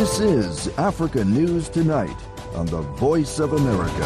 This is Africa News Tonight on the Voice of America.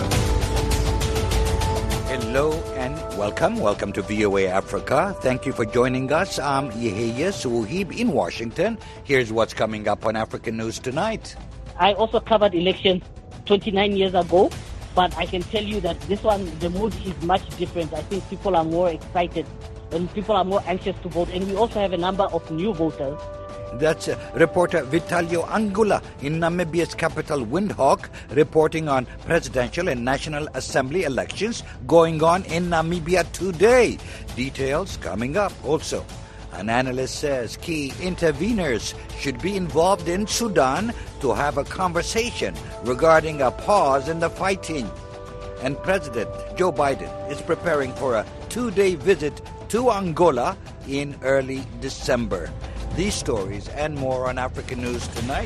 Hello and welcome. Welcome to VOA Africa. Thank you for joining us. I'm Yehia Suhib in Washington. Here's what's coming up on African News Tonight. I also covered elections 29 years ago, but I can tell you that this one, the mood is much different. I think people are more excited and people are more anxious to vote. And we also have a number of new voters. That's reporter Vitalio Angula in Namibia's capital, Windhoek, reporting on presidential and National Assembly elections going on in Namibia today. Details coming up also. An analyst says key interveners should be involved in Sudan to have a conversation regarding a pause in the fighting. And President Joe Biden is preparing for a 2-day visit to Angola in early December. These stories and more on African News Tonight.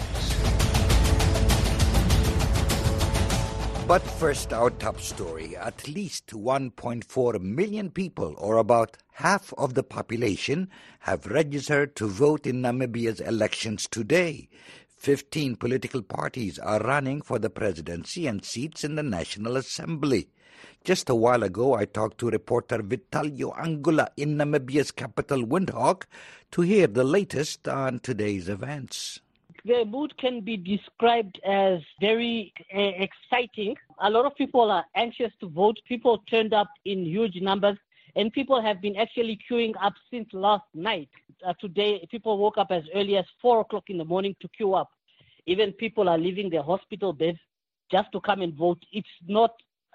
But first, our top story. At least 1.4 million people, or about half of the population, have registered to vote in Namibia's elections today. 15 political parties are running for the presidency and seats in the National Assembly. Just a while ago, I talked to reporter Vitalio Angula in Namibia's capital, Windhoek, to hear the latest on today's events. The mood can be described as very exciting. A lot of people are anxious to vote. People turned up in huge numbers, and people have been actually queuing up since last night. Today, people woke up as early as 4 o'clock in the morning to queue up. Even people are leaving their hospital beds just to come and vote. It's not.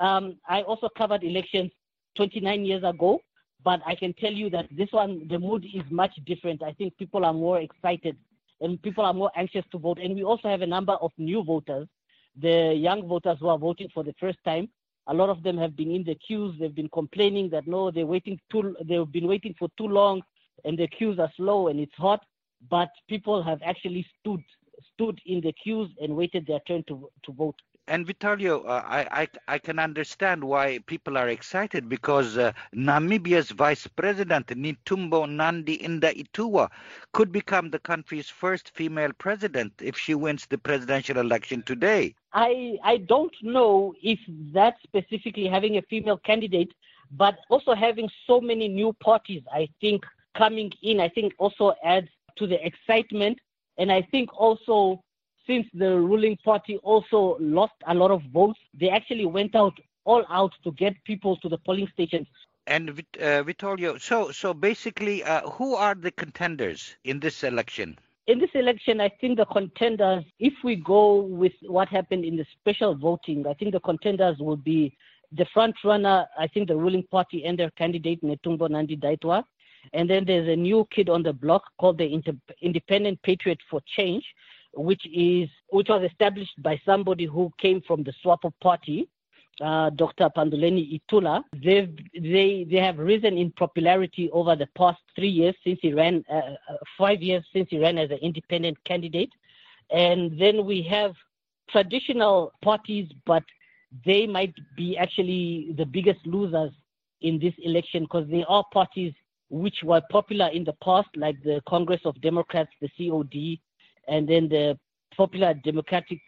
I also covered elections 29 years ago, but I can tell you that this one, the mood is much different. I think people are more excited and people are more anxious to vote. And we also have a number of new voters, the young voters who are voting for the first time. A lot of them have been in the queues. They've been complaining that, no, they've been waiting for too long and the queues are slow and it's hot. But people have actually stood in the queues and waited their turn to vote. And Vitalio, I can understand why people are excited because Namibia's Vice President, Netumbo Nandi-Ndaitwah, could become the country's first female president if she wins the presidential election today. I don't know if that's specifically having a female candidate, but also having so many new parties, I think, coming in, I think also adds to the excitement. And I think also, since the ruling party also lost a lot of votes, they actually went all out to get people to the polling stations. And Vitalio, so basically, who are the contenders in this election? In this election, I think the contenders, if we go with what happened in the special voting, I think the contenders will be the front runner, I think the ruling party and their candidate, Netumbo Nandi-Ndaitwah. And then there's a new kid on the block called the Independent Patriot for Change, which was established by somebody who came from the SWAPO party, Dr. Panduleni Itula. They have risen in popularity over the past 3 years since he ran, 5 years since he ran as an independent candidate. And then we have traditional parties, but they might be actually the biggest losers in this election because they are parties which were popular in the past, like the Congress of Democrats, the COD, and then the Popular Democratic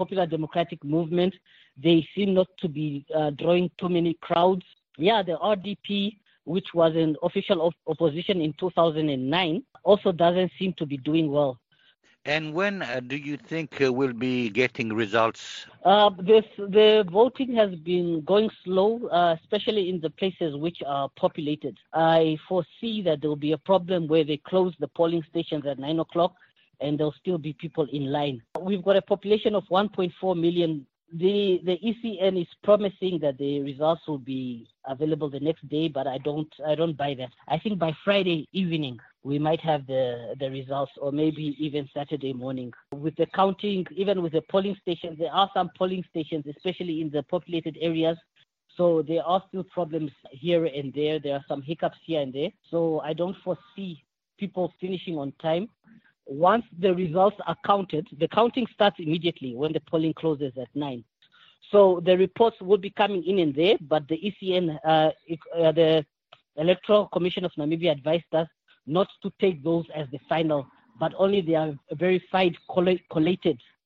Movement. They seem not to be drawing too many crowds. Yeah, the RDP, which was an official opposition in 2009, also doesn't seem to be doing well. And when do you think we'll be getting results? The voting has been going slow, especially in the places which are populated. I foresee that there will be a problem where they close the polling stations at 9 o'clock and there'll still be people in line. We've got a population of 1.4 million. The ECN is promising that the results will be available the next day, but I don't buy that. I think by Friday evening we might have the results, or maybe even Saturday morning. With the counting, even with the polling stations, there are some polling stations, especially in the populated areas. So there are still problems here and there. There are some hiccups here and there. So I don't foresee people finishing on time. Once the results are counted, the counting starts immediately when the polling closes at 9. So the reports will be coming in and there, but the ECN, the Electoral Commission of Namibia advised us not to take those as the final, but only they are verified, collated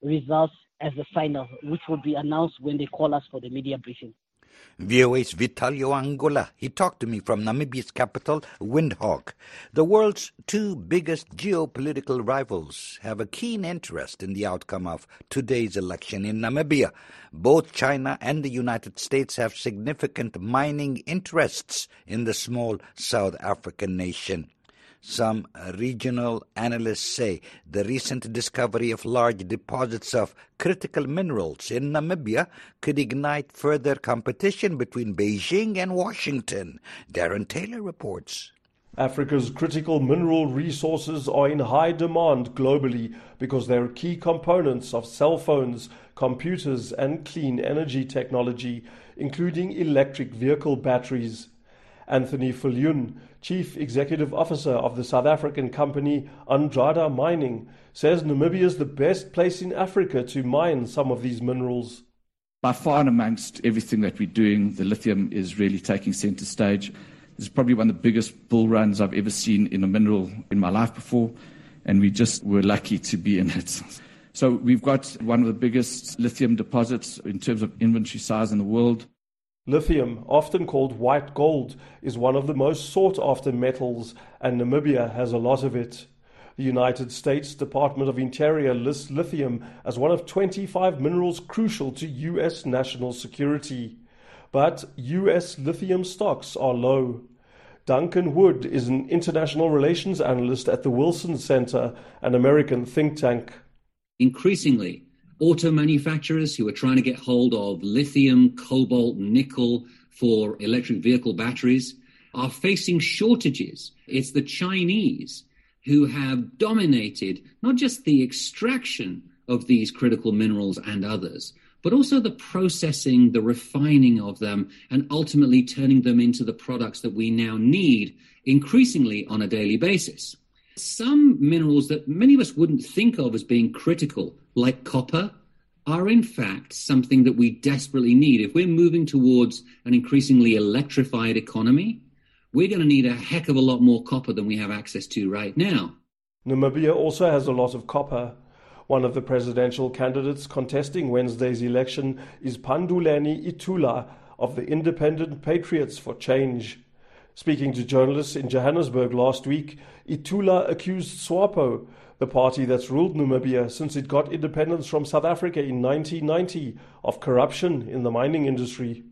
results as the final, which will be announced when they call us for the media briefing. VOA's Vitalio Angola. He talked to me from Namibia's capital, Windhoek. The world's two biggest geopolitical rivals have a keen interest in the outcome of today's election in Namibia. Both China and the United States have significant mining interests in the small South African nation. Some regional analysts say the recent discovery of large deposits of critical minerals in Namibia could ignite further competition between Beijing and Washington. Darren Taylor reports. Africa's critical mineral resources are in high demand globally because they are key components of cell phones, computers, and clean energy technology, including electric vehicle batteries. Anthony Viljoen, Chief Executive Officer of the South African company Andrada Mining, says Namibia is the best place in Africa to mine some of these minerals. By far and amongst everything that we're doing, the lithium is really taking center stage. This is probably one of the biggest bull runs I've ever seen in a mineral in my life before, and we just were lucky to be in it. So we've got one of the biggest lithium deposits in terms of inventory size in the world. Lithium, often called white gold, is one of the most sought-after metals, and Namibia has a lot of it. The United States Department of Interior lists lithium as one of 25 minerals crucial to U.S. national security. But U.S. lithium stocks are low. Duncan Wood is an international relations analyst at the Wilson Center, an American think tank. Increasingly, auto manufacturers who are trying to get hold of lithium, cobalt, nickel for electric vehicle batteries are facing shortages. It's the Chinese who have dominated not just the extraction of these critical minerals and others, but also the processing, the refining of them, and ultimately turning them into the products that we now need increasingly on a daily basis. Some minerals that many of us wouldn't think of as being critical, like copper, are in fact something that we desperately need. If we're moving towards an increasingly electrified economy, we're going to need a heck of a lot more copper than we have access to right now. Namibia also has a lot of copper. One of the presidential candidates contesting Wednesday's election is Panduleni Itula of the Independent Patriots for Change. Speaking to journalists in Johannesburg last week, Itula accused SWAPO, the party that's ruled Namibia since it got independence from South Africa in 1990, of corruption in the mining industry.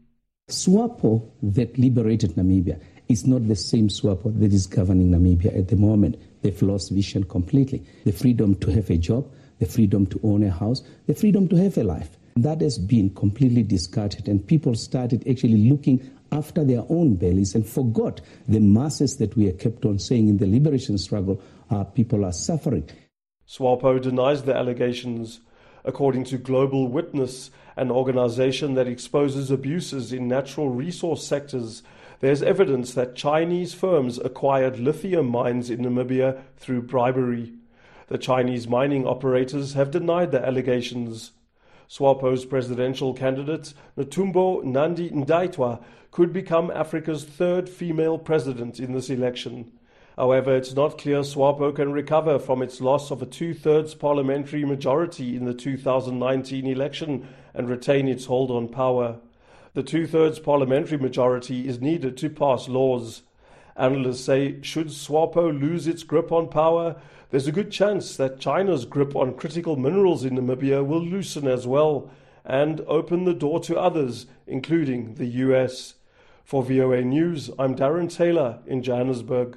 SWAPO that liberated Namibia is not the same SWAPO that is governing Namibia at the moment. They've lost vision completely. The freedom to have a job, the freedom to own a house, the freedom to have a life. That has been completely discarded, and people started actually looking after their own bellies and forgot the masses that we are kept on saying in the liberation struggle, people are suffering. SWAPO denies the allegations. According to Global Witness, an organization that exposes abuses in natural resource sectors, there's evidence that Chinese firms acquired lithium mines in Namibia through bribery. The Chinese mining operators have denied the allegations. SWAPO's presidential candidate, Netumbo Nandi-Ndaitwah, could become Africa's third female president in this election. However, it's not clear SWAPO can recover from its loss of a two-thirds parliamentary majority in the 2019 election and retain its hold on power. The two-thirds parliamentary majority is needed to pass laws. Analysts say should SWAPO lose its grip on power, there's a good chance that China's grip on critical minerals in Namibia will loosen as well and open the door to others, including the US. For VOA News, I'm Darren Taylor in Johannesburg.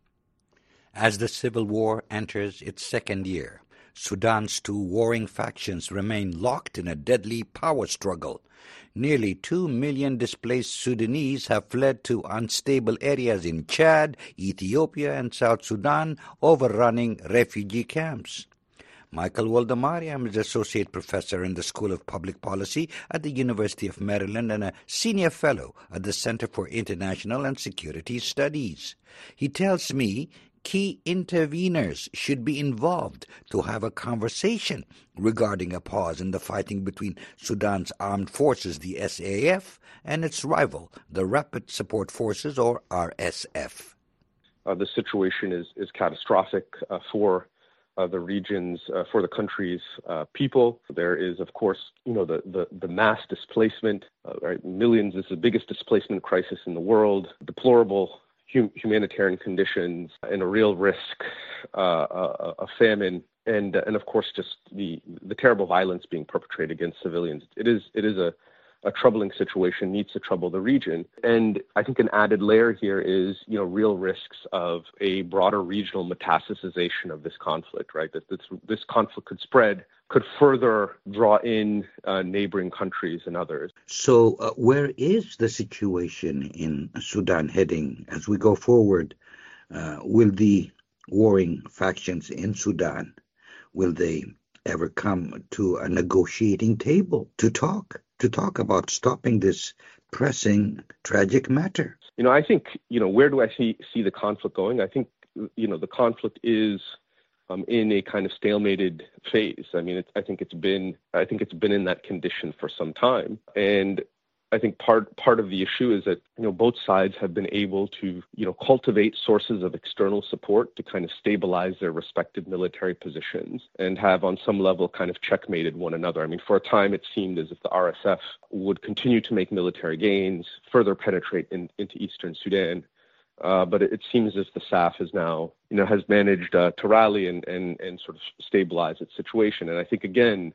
As the civil war enters its second year, Sudan's two warring factions remain locked in a deadly power struggle. Nearly 2 million displaced Sudanese have fled to unstable areas in Chad, Ethiopia, and South Sudan, overrunning refugee camps. Michael Waldemariam is Associate Professor in the School of Public Policy at the University of Maryland and a Senior Fellow at the Center for International and Security Studies. He tells me key interveners should be involved to have a conversation regarding a pause in the fighting between Sudan's armed forces, the SAF, and its rival, the Rapid Support Forces, or RSF. The situation is catastrophic for the region's, for the country's people. There is, of course, the mass displacement, right? Millions. This is the biggest displacement crisis in the world. Deplorable humanitarian conditions and a real risk of famine, and of course just the terrible violence being perpetrated against civilians. It is a troubling situation, needs to trouble the region. And I think an added layer here is, real risks of a broader regional metastasization of this conflict, right? That this conflict could spread, could further draw in neighboring countries and others. So where is the situation in Sudan heading as we go forward? Will the warring factions in Sudan, will they ever come to a negotiating table to talk about stopping this pressing, tragic matter? I think, where do I see the conflict going? I think, the conflict is in a kind of stalemated phase. I mean, I think it's been in that condition for some time. And I think part of the issue is that, both sides have been able to, cultivate sources of external support to kind of stabilize their respective military positions and have on some level kind of checkmated one another. I mean, for a time, it seemed as if the RSF would continue to make military gains, further penetrate into eastern Sudan. But it seems as if the SAF is now, has managed to rally and sort of stabilize its situation. And I think, again,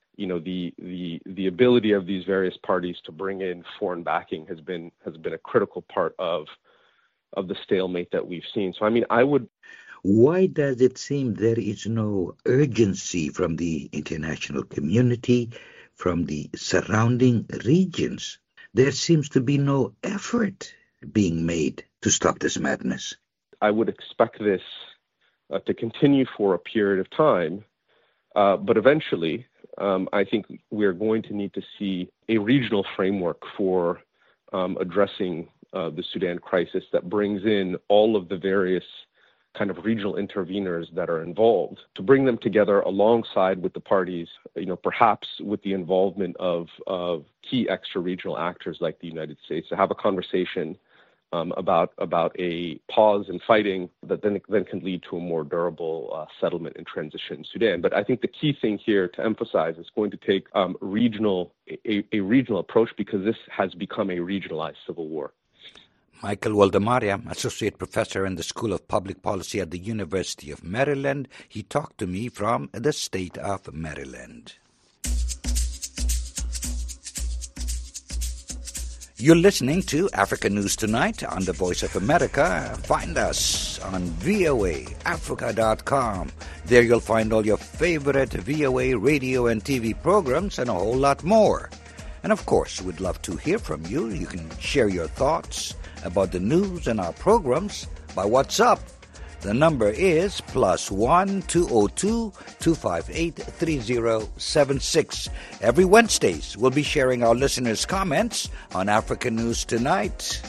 the ability of these various parties to bring in foreign backing has been a critical part of the stalemate that we've seen. So, I mean, Why does it seem there is no urgency from the international community, from the surrounding regions? There seems to be no effort being made to stop this madness. I would expect this to continue for a period of time, but eventually, I think we're going to need to see a regional framework for addressing the Sudan crisis that brings in all of the various kind of regional interveners that are involved, to bring them together alongside with the parties, perhaps with the involvement of key extra-regional actors like the United States, to have a conversation about a pause in fighting that then can lead to a more durable settlement and transition in Sudan. But I think the key thing here to emphasize is going to take a regional approach, because this has become a regionalized civil war. Michael Waldemaria, Associate Professor in the School of Public Policy at the University of Maryland. He talked to me from the state of Maryland. You're listening to Africa News Tonight on the Voice of America. Find us on voaafrica.com. There you'll find all your favorite VOA radio and TV programs and a whole lot more. And of course, we'd love to hear from you. You can share your thoughts about the news and our programs by WhatsApp. The number is +1 202 258 3076. Every Wednesdays, we'll be sharing our listeners' comments on Africa News Tonight.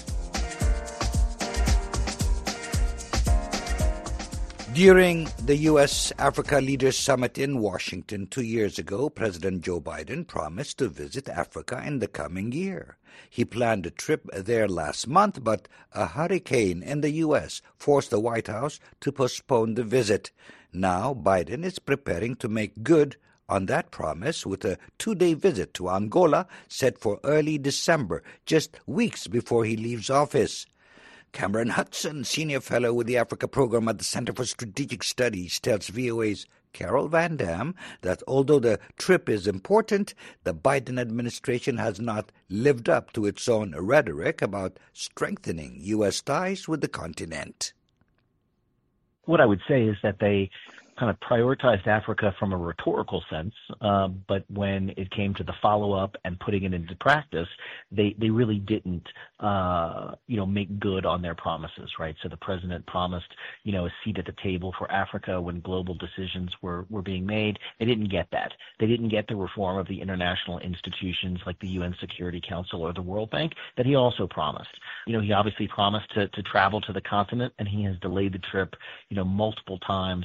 During the U.S.-Africa Leaders Summit in Washington 2 years ago, President Joe Biden promised to visit Africa in the coming year. He planned a trip there last month, but a hurricane in the U.S. forced the White House to postpone the visit. Now Biden is preparing to make good on that promise with a 2-day visit to Angola set for early December, just weeks before he leaves office. Cameron Hudson, Senior Fellow with the Africa Program at the Center for Strategic Studies, tells VOA's Carol Van Dam that although the trip is important, the Biden administration has not lived up to its own rhetoric about strengthening U.S. ties with the continent. What I would say is that they kind of prioritized Africa from a rhetorical sense, but when it came to the follow-up and putting it into practice, they really didn't, make good on their promises, right? So the president promised, a seat at the table for Africa when global decisions were being made. They didn't get that. They didn't get the reform of the international institutions like the UN Security Council or the World Bank that he also promised. He obviously promised to travel to the continent, and he has delayed the trip, multiple times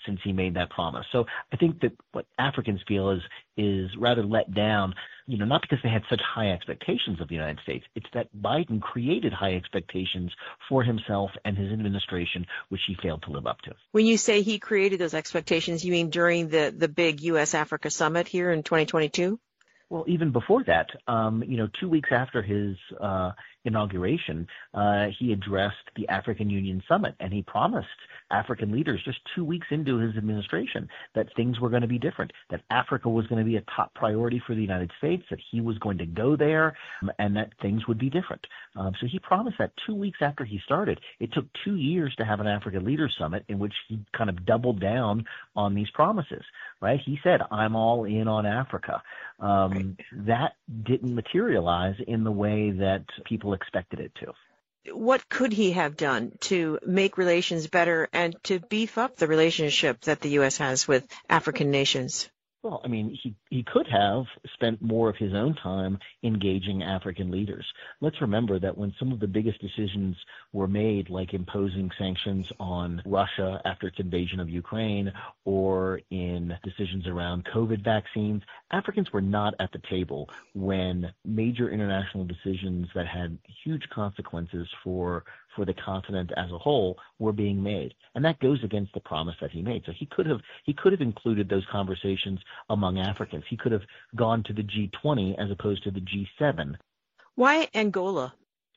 since he made that promise. So I think that what Africans feel is rather let down, not because they had such high expectations of the United States. It's that Biden created high expectations for himself and his administration, which he failed to live up to. When you say he created those expectations, you mean during the big U.S.-Africa summit here in 2022? Well, even before that, 2 weeks after his inauguration, he addressed the African Union Summit, and he promised African leaders just 2 weeks into his administration that things were going to be different, that Africa was going to be a top priority for the United States, that he was going to go there, and that things would be different. So he promised that 2 weeks after he started. It took 2 years to have an African Leaders Summit in which he kind of doubled down on these promises, right? He said, I'm all in on Africa. That didn't materialize in the way that people expected it to. What could he have done to make relations better and to beef up the relationship that the U.S. has with African nations? Well, I mean, he could have spent more of his own time engaging African leaders. Let's remember that when some of the biggest decisions were made, like imposing sanctions on Russia after its invasion of Ukraine, or in decisions around COVID vaccines, Africans were not at the table when major international decisions that had huge consequences for the continent as a whole were being made. And that goes against the promise that he made. So he could have included those conversations among Africans. He could have gone to the G20 as opposed to the G7. Why Angola?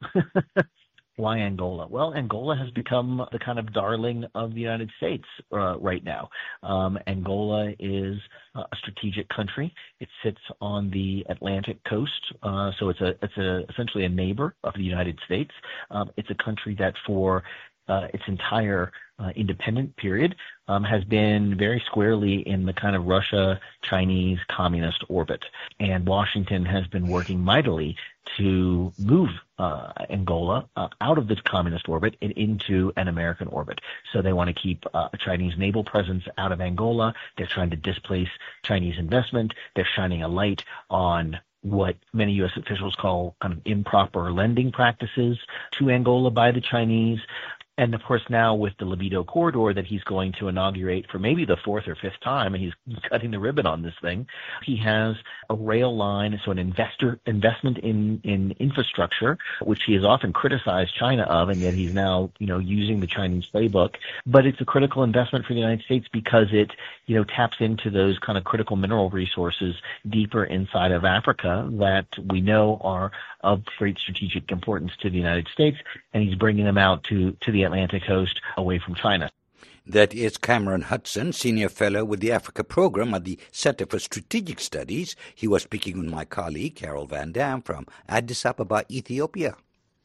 Why Angola? Well, Angola has become the kind of darling of the United States right now. Angola is a strategic country. It sits on the Atlantic coast, so it's essentially a neighbor of the United States. It's a country that for its entire independent period has been very squarely in the kind of Russia-Chinese communist orbit. And Washington has been working mightily to move Angola out of the communist orbit and into an American orbit. So they want to keep a Chinese naval presence out of Angola. They're trying to displace Chinese investment. They're shining a light on what many U.S. officials call kind of improper lending practices to Angola by the Chinese. And, of course, now with the Libido Corridor that he's going to inaugurate for maybe the fourth or fifth time, and he's cutting the ribbon on this thing, he has a rail line, so an investment in infrastructure, which he has often criticized China of, and yet he's now, using the Chinese playbook. But it's a critical investment for the United States because it, taps into those kind of critical mineral resources deeper inside of Africa that we know are of great strategic importance to the United States, and he's bringing them out to the Atlantic coast away from China. That is Cameron Hudson, Senior Fellow with the Africa Program at the Center for Strategic Studies. He was speaking with my colleague, Carol Van Dam, from Addis Ababa, Ethiopia.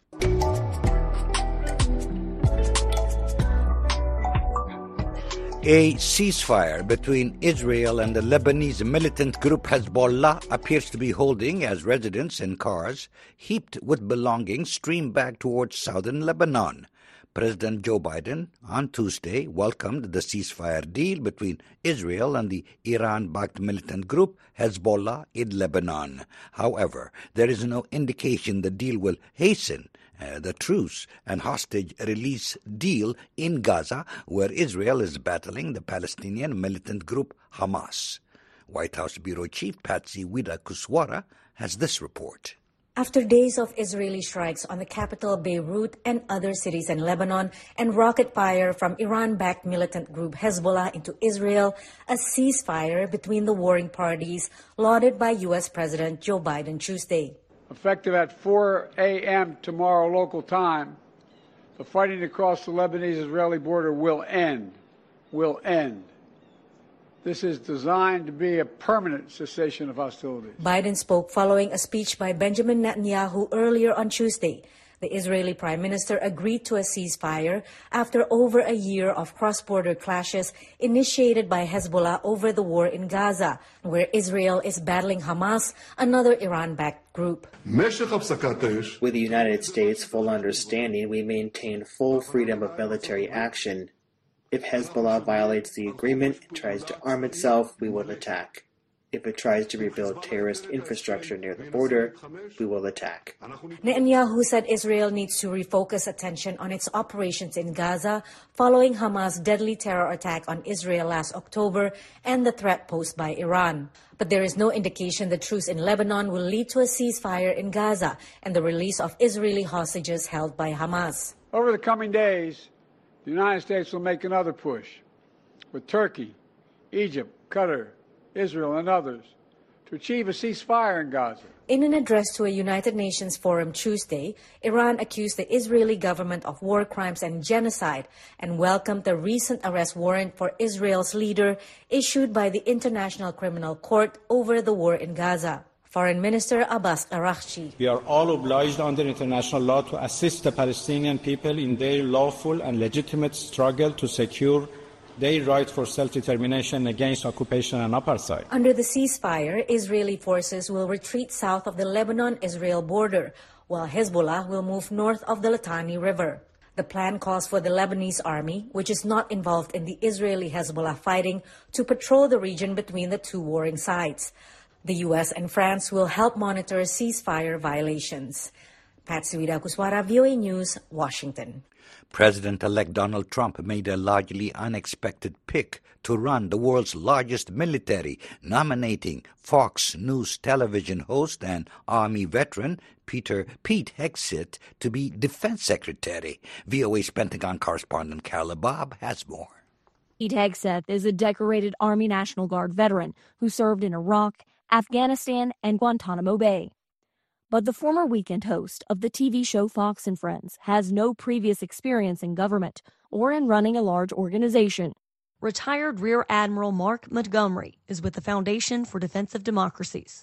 A ceasefire between Israel and the Lebanese militant group Hezbollah appears to be holding as residents in cars heaped with belongings stream back towards southern Lebanon. President Joe Biden on Tuesday welcomed the ceasefire deal between Israel and the Iran-backed militant group Hezbollah in Lebanon. However, there is no indication the deal will hasten the truce and hostage release deal in Gaza, where Israel is battling the Palestinian militant group Hamas. White House Bureau Chief Patsy Widakuswara has this report. After days of Israeli strikes on the capital Beirut and other cities in Lebanon and rocket fire from Iran-backed militant group Hezbollah into Israel, a ceasefire between the warring parties lauded by U.S. President Joe Biden Tuesday. Effective at 4 a.m. tomorrow local time, the fighting across the Lebanese-Israeli border will end. This is designed to be a permanent cessation of hostilities. Biden spoke following a speech by Benjamin Netanyahu earlier on Tuesday. The Israeli Prime Minister agreed to a ceasefire after over a year of cross-border clashes initiated by Hezbollah over the war in Gaza, where Israel is battling Hamas, another Iran-backed group. With the United States' full understanding, we maintain full freedom of military action. If Hezbollah violates the agreement and tries to arm itself, we will attack. If it tries to rebuild terrorist infrastructure near the border, we will attack. Netanyahu said Israel needs to refocus attention on its operations in Gaza following Hamas' deadly terror attack on Israel last October and the threat posed by Iran. But there is no indication the truce in Lebanon will lead to a ceasefire in Gaza and the release of Israeli hostages held by Hamas. Over the coming days, the United States will make another push with Turkey, Egypt, Qatar, Israel, and others to achieve a ceasefire in Gaza. In an address to a United Nations forum Tuesday, Iran accused the Israeli government of war crimes and genocide and welcomed the recent arrest warrant for Israel's leader issued by the International Criminal Court over the war in Gaza. Foreign Minister Abbas Araghchi. We are all obliged under international law to assist the Palestinian people in their lawful and legitimate struggle to secure their right for self-determination against occupation and apartheid. Under the ceasefire, Israeli forces will retreat south of the Lebanon-Israel border, while Hezbollah will move north of the Litani River. The plan calls for the Lebanese army, which is not involved in the Israeli-Hezbollah fighting, to patrol the region between the two warring sides. The U.S. and France will help monitor ceasefire violations. Patsy Widakuswara, VOA News, Washington. President-elect Donald Trump made a largely unexpected pick to run the world's largest military, nominating Fox News television host and Army veteran Pete Hegseth to be Defense Secretary. VOA's Pentagon correspondent Carla Bob has more. Pete Hegseth is a decorated Army National Guard veteran who served in Iraq, Afghanistan, and Guantanamo Bay. But the former weekend host of the TV show Fox and Friends has no previous experience in government or in running a large organization. Retired Rear Admiral Mark Montgomery is with the Foundation for Defensive Democracies.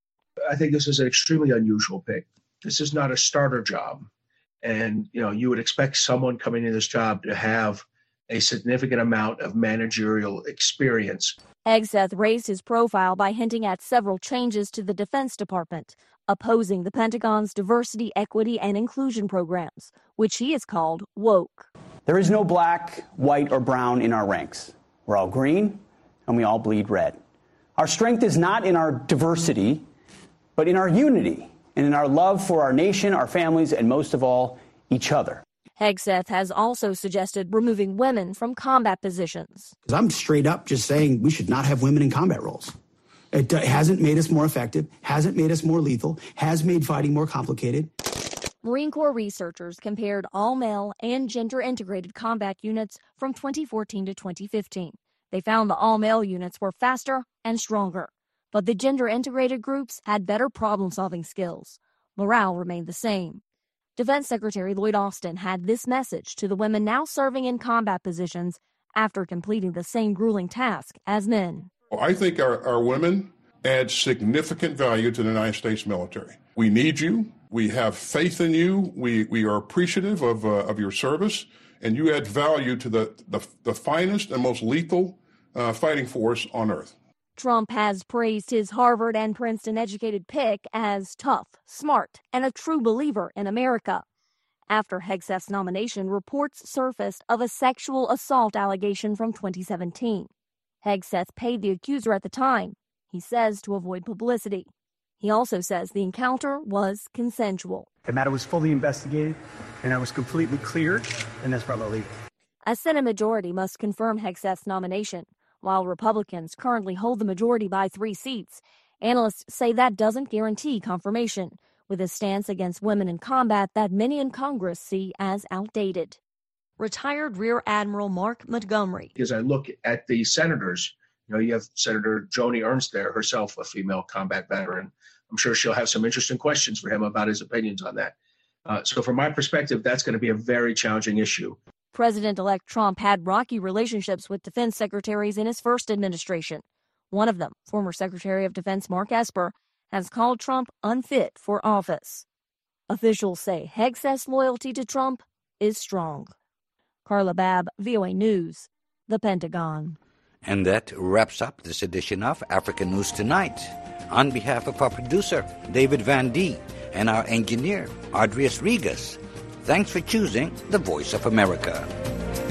I think this is an extremely unusual pick. This is not a starter job. And, you would expect someone coming into this job to have a significant amount of managerial experience. Hegseth raised his profile by hinting at several changes to the Defense Department, opposing the Pentagon's diversity, equity, and inclusion programs, which he has called woke. There is no black, white, or brown in our ranks. We're all green, and we all bleed red. Our strength is not in our diversity, but in our unity and in our love for our nation, our families, and most of all, each other. Hegseth has also suggested removing women from combat positions. I'm straight up just saying we should not have women in combat roles. It hasn't made us more effective, hasn't made us more lethal, has made fighting more complicated. Marine Corps researchers compared all-male and gender-integrated combat units from 2014 to 2015. They found the all-male units were faster and stronger, but the gender-integrated groups had better problem-solving skills. Morale remained the same. Defense Secretary Lloyd Austin had this message to the women now serving in combat positions after completing the same grueling task as men. I think our women add significant value to the United States military. We need you. We have faith in you. We are appreciative of your service, and you add value to the finest and most lethal fighting force on earth. Trump has praised his Harvard and Princeton-educated pick as tough, smart, and a true believer in America. After Hegseth's nomination, reports surfaced of a sexual assault allegation from 2017. Hegseth paid the accuser at the time, he says, to avoid publicity. He also says the encounter was consensual. The matter was fully investigated, and I was completely cleared, and that's probably legal. A Senate majority must confirm Hegseth's nomination. While Republicans currently hold the majority by 3 seats, analysts say that doesn't guarantee confirmation, with a stance against women in combat that many in Congress see as outdated. Retired Rear Admiral Mark Montgomery. As I look at the senators, you have Senator Joni Ernst there, herself a female combat veteran. I'm sure she'll have some interesting questions for him about his opinions on that. So from my perspective, that's going to be a very challenging issue. President-elect Trump had rocky relationships with defense secretaries in his first administration. One of them, former Secretary of Defense Mark Esper, has called Trump unfit for office. Officials say Hegseth's loyalty to Trump is strong. Carla Babb, VOA News, the Pentagon. And that wraps up this edition of Africa News Tonight. On behalf of our producer, David Van Dee, and our engineer, Adrius Regas, thanks for choosing the Voice of America.